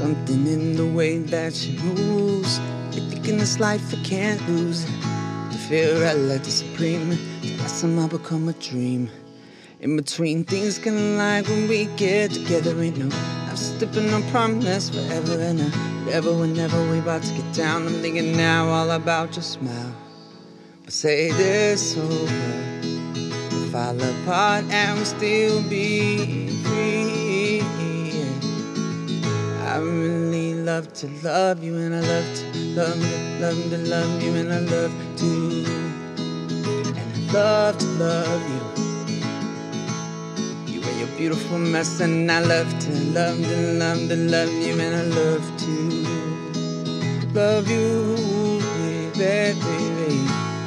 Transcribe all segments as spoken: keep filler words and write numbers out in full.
Something in the way that she moves. You're thinking this life I can't lose. You feel right like the supreme. Till I somehow become a dream. In between things kinda like when we get together. Ain't no I'm stepping on promise forever and ever. Whatever, whenever we about to get down, I'm thinking now all about your smile. But say this over, we'll fall apart and we'll still be free. I really love to love you, and I love to love to love to love you, and I love to, and I love to love you. You are your beautiful mess, and I love to love to love to love you, and I love to love you, baby, baby.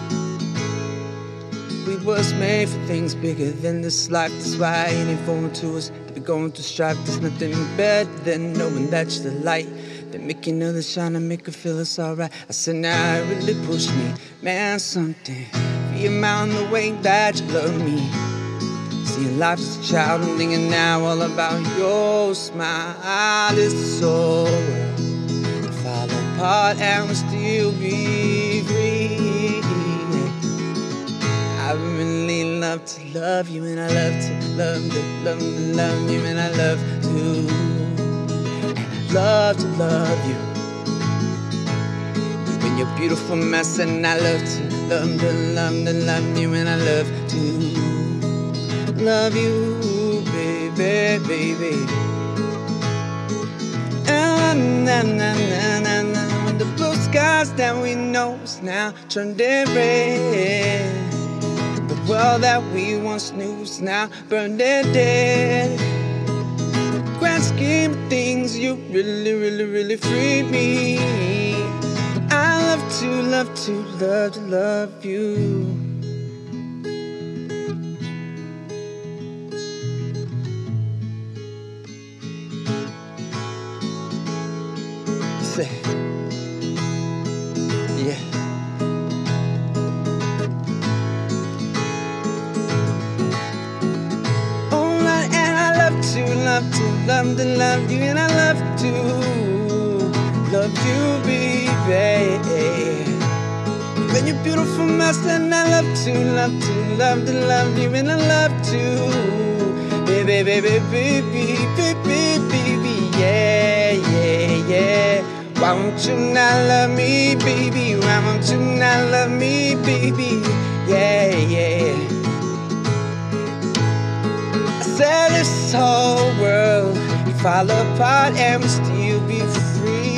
We was made for things bigger than this life. That's why it ain't foreign to us to be going through strife. There's nothing better than knowing that you're the light that make another shine and make her feel it's alright. I said now it really pushed me, man, something for your amount the way that you love me. Seeing life as a child, I'm thinking now all about your smile. It's so we'll fall apart and we'll still be free. I really love to love you, and I love to love to love to love you, and I love to, and I love to love you. You and your beautiful mess, and I love to love to love to love you, and I love to love you, baby, baby. Ah, na na na na na. The blue skies that we know is now turned red. The world that we once knew is now burned and dead. Grand scheme of things, you really, really, really freed me. I love to, love to, love to love you. Say, yeah. Love to love to love you, and I love to love you, baby. When you're beautiful mess, and I love to love to love to love you, and I love to, baby, baby, baby, baby, baby, yeah, yeah, yeah. Why won't you not love me, baby? Why won't you not love me, baby? Yeah, yeah. Said this whole world would fall apart and we'll still be free.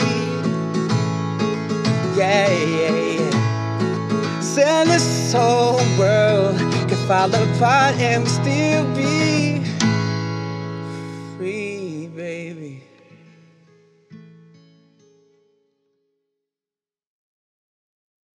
Yeah, yeah, yeah. Said this whole world could fall apart and we'll still be free, baby.